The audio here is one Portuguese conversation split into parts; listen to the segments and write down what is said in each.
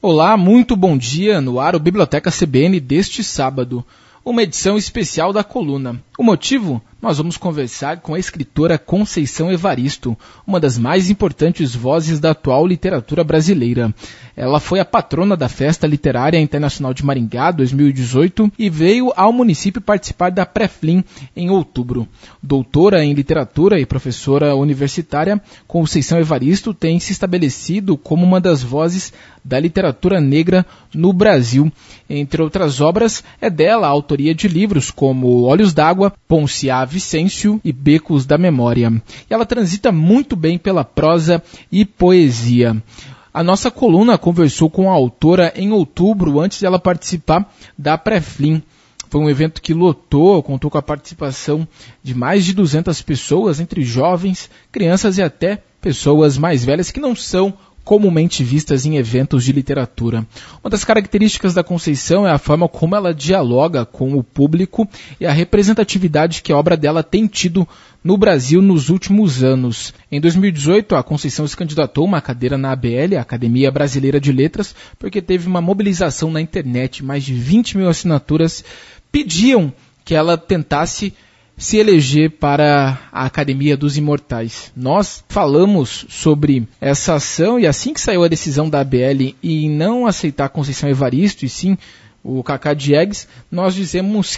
Olá, muito bom dia, no ar o Biblioteca CBN deste sábado, uma edição especial da coluna. O motivo? Nós vamos conversar com a escritora Conceição Evaristo, uma das mais importantes vozes da atual literatura brasileira. Ela foi a patrona da Festa Literária Internacional de Maringá 2018 e veio ao município participar da Pré-Flim em outubro. Doutora em literatura e professora universitária, Conceição Evaristo tem se estabelecido como uma das vozes da literatura negra no Brasil. Entre outras obras, é dela a autoria de livros como Olhos d'Água, Ponciá Vicêncio e Becos da Memória. E ela transita muito bem pela prosa e poesia. A nossa coluna conversou com a autora em outubro, antes de ela participar da Pré-Flim. Foi um evento que lotou, contou com a participação de mais de 200 pessoas, entre jovens, crianças e até pessoas mais velhas que não são comumente vistas em eventos de literatura. Uma das características da Conceição é a forma como ela dialoga com o público e a representatividade que a obra dela tem tido no Brasil nos últimos anos. Em 2018, a Conceição se candidatou a uma cadeira na ABL, a Academia Brasileira de Letras, porque teve uma mobilização na internet. Mais de 20 mil assinaturas pediam que ela tentasse se eleger para a Academia dos Imortais. Nós falamos sobre essa ação e assim que saiu a decisão da ABL em não aceitar a Conceição Evaristo e sim o Cacá Diegues, nós dissemos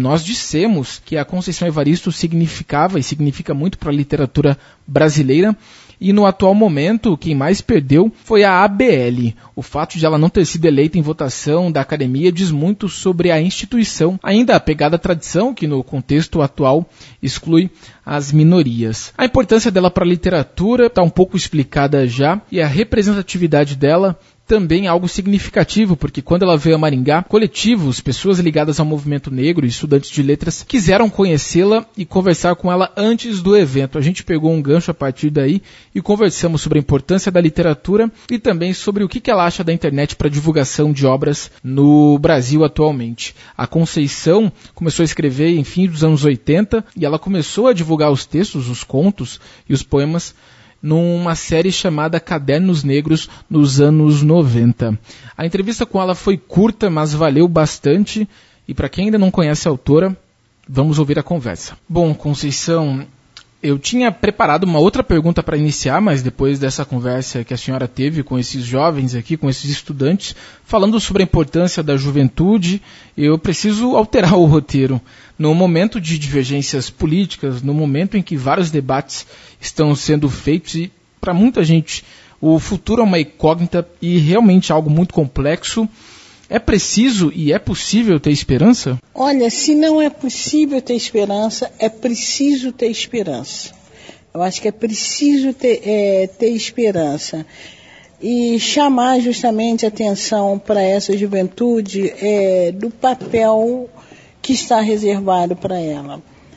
que a Conceição Evaristo significava e significa muito para a literatura brasileira. E no atual momento, quem mais perdeu foi a ABL. O fato de ela não ter sido eleita em votação da academia diz muito sobre a instituição, ainda apegada à tradição, que no contexto atual exclui as minorias. A importância dela para a literatura está um pouco explicada já, e a representatividade dela também é algo significativo, porque quando ela veio a Maringá, coletivos, pessoas ligadas ao movimento negro e estudantes de letras quiseram conhecê-la e conversar com ela antes do evento. A gente pegou um gancho a partir daí e conversamos sobre a importância da literatura e também sobre o que ela acha da internet para divulgação de obras no Brasil atualmente. A Conceição começou a escrever em fim dos anos 80 e ela começou a divulgar os textos, os contos e os poemas numa série chamada Cadernos Negros nos anos 90. A entrevista com ela foi curta, mas valeu bastante. E para quem ainda não conhece a autora, vamos ouvir a conversa. Bom, Conceição, eu tinha preparado uma outra pergunta para iniciar, mas depois dessa conversa que a senhora teve com esses jovens aqui, com esses estudantes, falando sobre a importância da juventude, eu preciso alterar o roteiro. No momento de divergências políticas, no momento em que vários debates estão sendo feitos e, para muita gente, o futuro é uma incógnita e realmente algo muito complexo, é preciso e é possível ter esperança? Olha, se não é possível ter esperança, é preciso ter esperança. Eu acho que é preciso ter esperança. E chamar justamente a atenção para essa juventude do papel que está reservado para ela.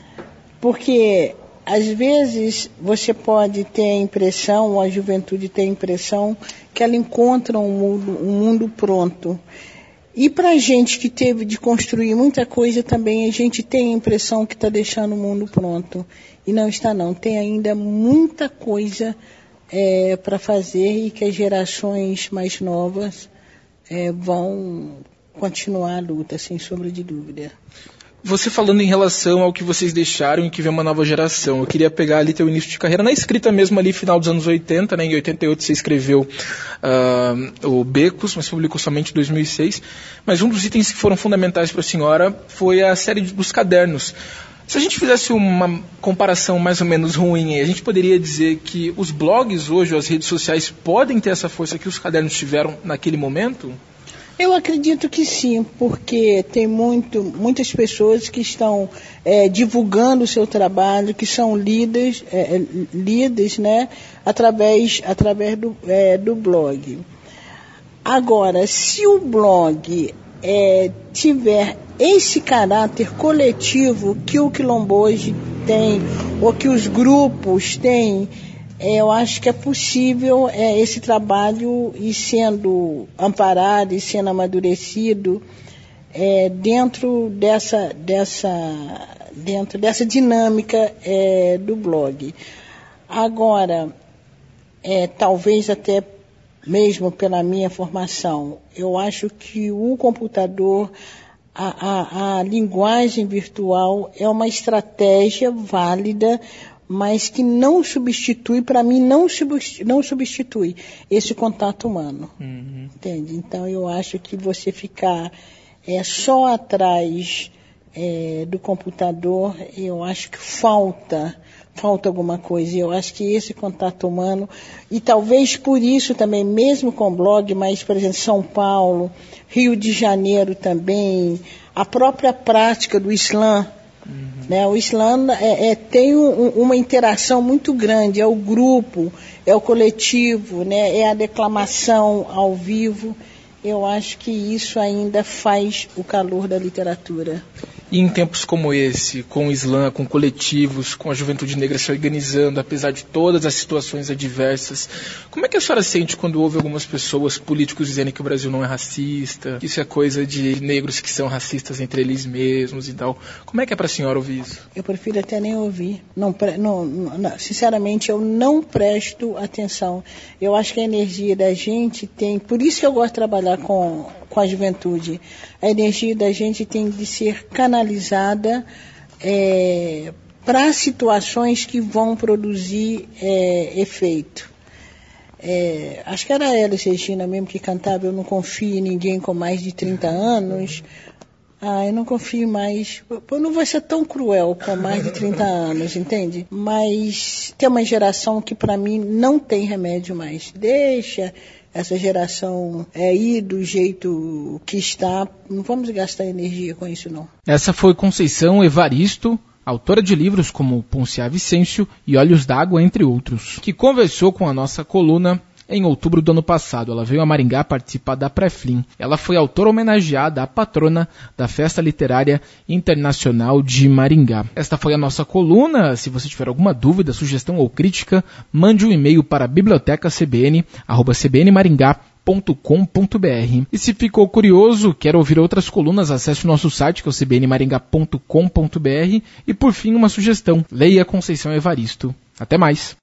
Porque, às vezes, você pode ter a impressão, ou a juventude tem a impressão, que ela encontra um mundo pronto. E para a gente que teve de construir muita coisa também, a gente tem a impressão que está deixando o mundo pronto. E não está não. Tem ainda muita coisa para fazer e que as gerações mais novas vão continuar a luta, sem sombra de dúvida. Você falando em relação ao que vocês deixaram e que vem uma nova geração, eu queria pegar ali teu início de carreira na escrita mesmo ali, final dos anos 80, né? Em 88 você escreveu o Becos, mas publicou somente em 2006. Mas um dos itens que foram fundamentais para a senhora foi a série dos cadernos. Se a gente fizesse uma comparação mais ou menos ruim, a gente poderia dizer que os blogs hoje, as redes sociais, podem ter essa força que os cadernos tiveram naquele momento? Eu acredito que sim, porque tem muitas pessoas que estão divulgando o seu trabalho, que são lidas, né, através do blog. Agora, se o blog tiver esse caráter coletivo que o Quilombo hoje tem, ou que os grupos têm, eu acho que é possível esse trabalho ir sendo amparado e sendo amadurecido dentro dessa dinâmica do blog. Agora, talvez até mesmo pela minha formação, eu acho que o computador, a linguagem virtual é uma estratégia válida, mas que não substitui, para mim, não substitui esse contato humano. Entende? Então, eu acho que você ficar só atrás do computador, eu acho que falta alguma coisa. Eu acho que esse contato humano, e talvez por isso também, mesmo com blog, mas, por exemplo, São Paulo, Rio de Janeiro também, a própria prática do Islã, né? O Islã tem uma interação muito grande, é o grupo, é o coletivo, né? É a declamação ao vivo. Eu acho que isso ainda faz o calor da literatura. E em tempos como esse, com o Islã, com coletivos, com a juventude negra se organizando, apesar de todas as situações adversas, como é que a senhora sente quando ouve algumas pessoas, políticos, dizendo que o Brasil não é racista, que isso é coisa de negros que são racistas entre eles mesmos e tal? Como é que é para a senhora ouvir isso? Eu prefiro até nem ouvir. Sinceramente, eu não presto atenção. Eu acho que a energia da gente tem... Por isso que eu gosto de trabalhar com a juventude. A energia da gente tem de ser canalizada para situações que vão produzir efeito. Acho que era a Elis Regina mesmo que cantava: eu não confio em ninguém com mais de 30 anos. Eu não confio mais. Eu não vou ser tão cruel com mais de 30 anos, entende? Mas tem uma geração que para mim não tem remédio mais. Deixa essa geração ir do jeito que está. Não vamos gastar energia com isso, não. Essa foi Conceição Evaristo, autora de livros como Ponciá Vicêncio e Olhos d'Água, entre outros, que conversou com a nossa coluna em outubro do ano passado. Ela veio a Maringá participar da Pré-Flim. Ela foi autora homenageada, a patrona da Festa Literária Internacional de Maringá. Esta foi a nossa coluna. Se você tiver alguma dúvida, sugestão ou crítica, mande um e-mail para bibliotecacbn@cbnmaringá.com.br. E se ficou curioso, quer ouvir outras colunas, acesse o nosso site, que é o cbnmaringá.com.br. E por fim, uma sugestão: leia Conceição Evaristo. Até mais!